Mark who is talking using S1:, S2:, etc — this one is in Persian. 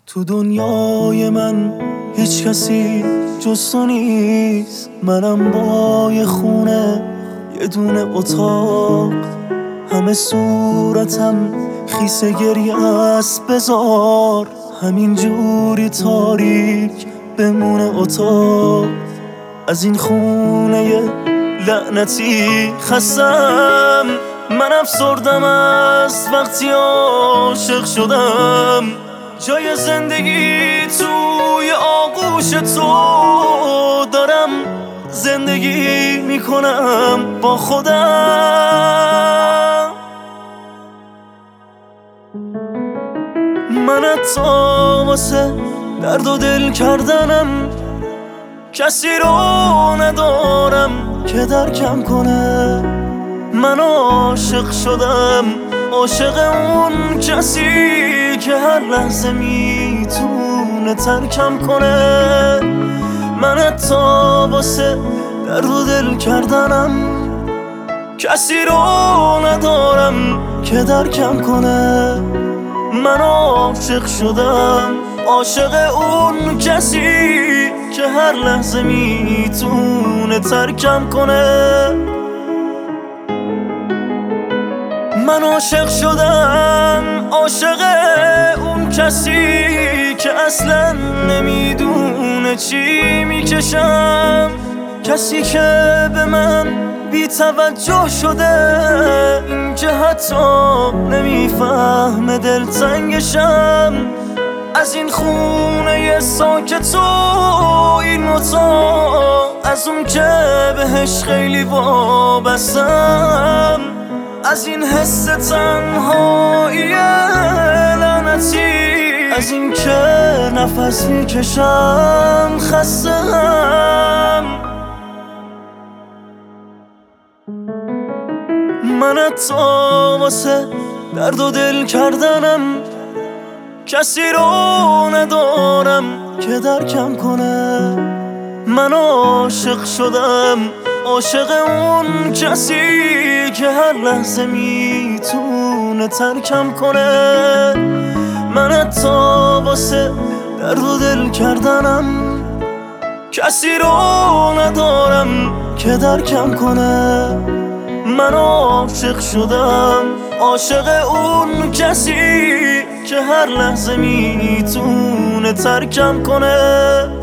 S1: تو دنیای من هیچ کسی جز تو نیست. منم با یه خونه، یه دونه اتاق، همه صورتم خیس گریه است. بذار همین جوری تاریک بمونه اتاق. از این خونه لعنتی خستم، من افسردم از وقتی عاشق شدم. جای زندگی توی آغوش تو دارم، زندگی میکنم با خودم. من حتی واسه درد و دل کردنم کسی رو ندارم که درکم کنه. من عاشق شدم، عاشق اون کسی که هر لحظه میتونه ترکم کنه. من حتی واسه درد و دل کردنم کسی رو ندارم که درکم کنه. من عاشق شدم، عاشق اون کسی که هر لحظه میتونه ترکم کنه. من عاشق شدم، عاشق اون کسی که اصلا نمیدونه چی میکشم. کسی که به من بی توجه شده، این که حتی نمیفهمه دلتنگشم. از این خونه ساکت و این اتاق، از اون که بهش خیلی وابستم، از این حس تنهایی لعنتی، از این که نفس میکشم خستم. من حتی واسه درد و دل کردنم کسی رو ندارم که درکم کنه. من عاشق شدم، عاشق اون کسی که هر لحظه میتونه ترکم کنه. من حتی واسه درد و دل کردنم کسی رو ندارم که درکم کنه. من عاشق شدم، عاشق اون کسی که هر لحظه میتونه ترکم کنه.